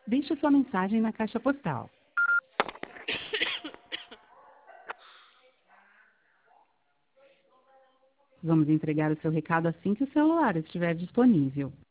Deixe sua mensagem na caixa postal. Vamos entregar o seu recado assim que o celular estiver disponível.